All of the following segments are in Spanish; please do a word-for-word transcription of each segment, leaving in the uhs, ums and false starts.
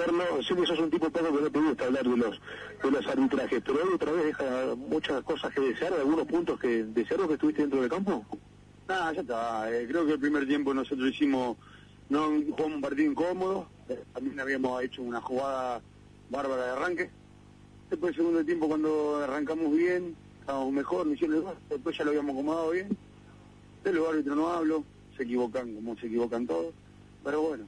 interno, sé que sos un tipo poco que no te gusta hablar de los de los arbitrajes, pero hoy otra vez deja muchas cosas que desear, algunos puntos que desearon que estuviste dentro del campo. Nada, ya está, eh, creo que el primer tiempo nosotros hicimos, no jugamos un partido incómodo, eh, también habíamos hecho una jugada bárbara de arranque. Después del segundo tiempo, cuando arrancamos bien, estábamos mejor, me hicieron el gol, después ya lo habíamos acomodado bien. De los árbitros no hablo, se equivocan como se equivocan todos, pero bueno.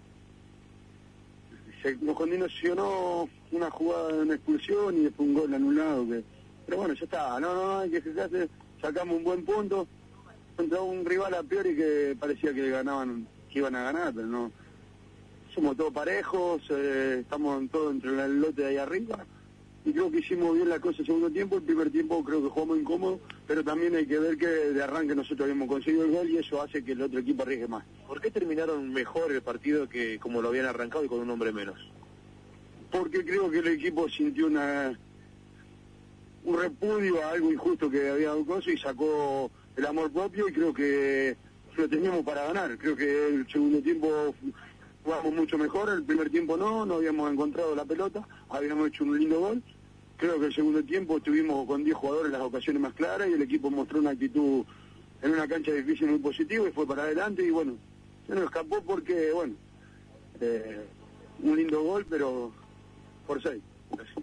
Se nos condicionó una jugada de una expulsión y después un gol anulado, que pero bueno, ya está, no, no, hay que fijarse, sacamos un buen punto contra un rival a priori que parecía que ganaban, que iban a ganar, pero no. Somos todos parejos, eh, estamos todos entre el lote de ahí arriba, y creo que hicimos bien la cosa el segundo tiempo. El primer tiempo creo que jugamos incómodo, pero también hay que ver que de arranque nosotros habíamos conseguido el gol y eso hace que el otro equipo arriesgue más. ¿Por qué terminaron mejor el partido que como lo habían arrancado y con un hombre menos? Porque creo que el equipo sintió una un repudio a algo injusto que había dado cosa y sacó el amor propio, y creo que lo teníamos para ganar. Creo que el segundo tiempo jugamos mucho mejor, el primer tiempo no, no habíamos encontrado la pelota, habíamos hecho un lindo gol. Creo que el segundo tiempo estuvimos con diez jugadores en las ocasiones más claras y el equipo mostró una actitud en una cancha difícil muy positiva y fue para adelante, y bueno, se nos escapó porque, bueno, eh, un lindo gol, pero por seis.